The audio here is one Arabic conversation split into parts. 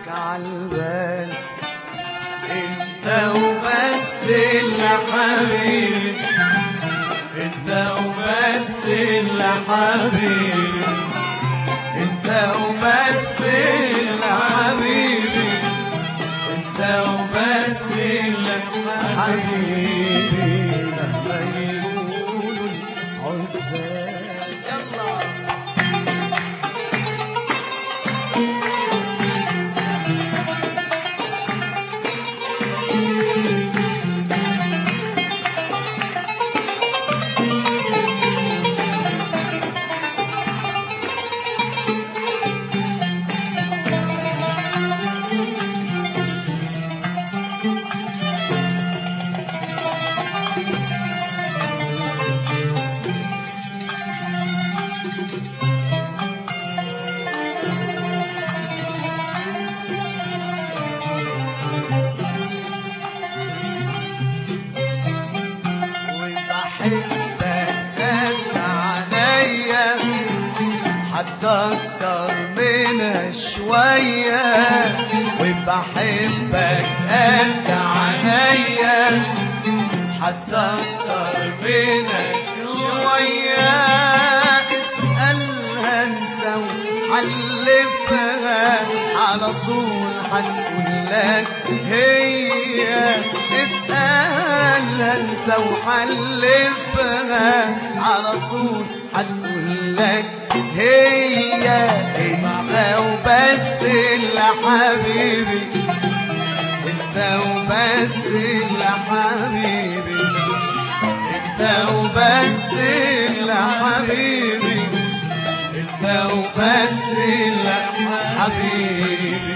عالبال. انت وبس اللي حبيبي، انت وبس اللي حبيبي، انت وبس اللي حبيبي، انت وبس اللي حبيبي. مهما يقولوا العزال يلا حتى أكتر من شوية، وبحبك قد عليا حتى أكتر من شوية. اسألها انت وحلفها على طول هتقول لك هي. اسألها انت وحلفها على طول هتقول لك هي. انت وبس اللي حبيبي، انت وبس اللي حبيبي، انت وبس اللي حبيبي، انت وبس اللي حبيبي.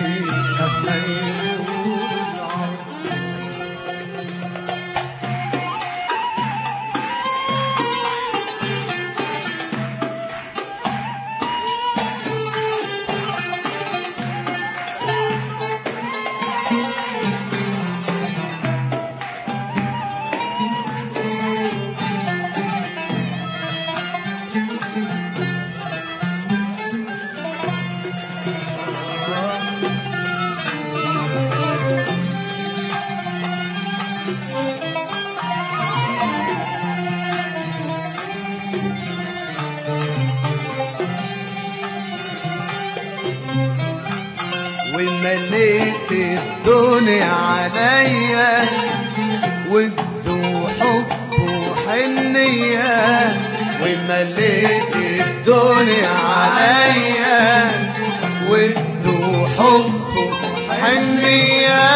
ومليت الدنيا عليا وادوا حب وحنية، ومليت الدنيا عليا وادوا حب وحنية.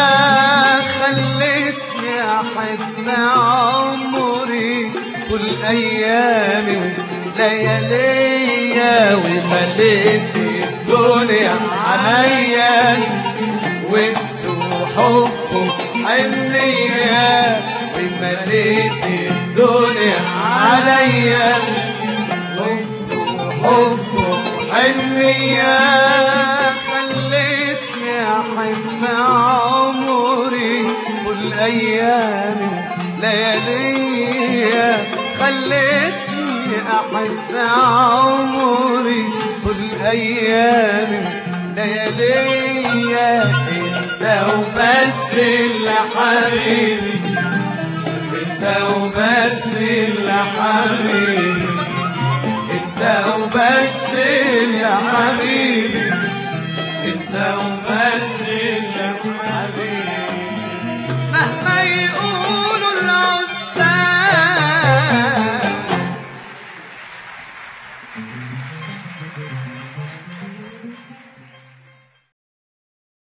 خلتني احب عمري كل ايامي ولياليا، ومليت الدنيا عليا وادوا حب وحنية، ومليت الدنيا عليا وادوا حب وحنية. خلتني احب عمري كل ايامي ولياليا، خلتني احب عمري كل ايامي لياليا. انت وبس اللي حبيبي، انت وبس اللي حبيبي، انت وبس اللي حبيبي، انت وبس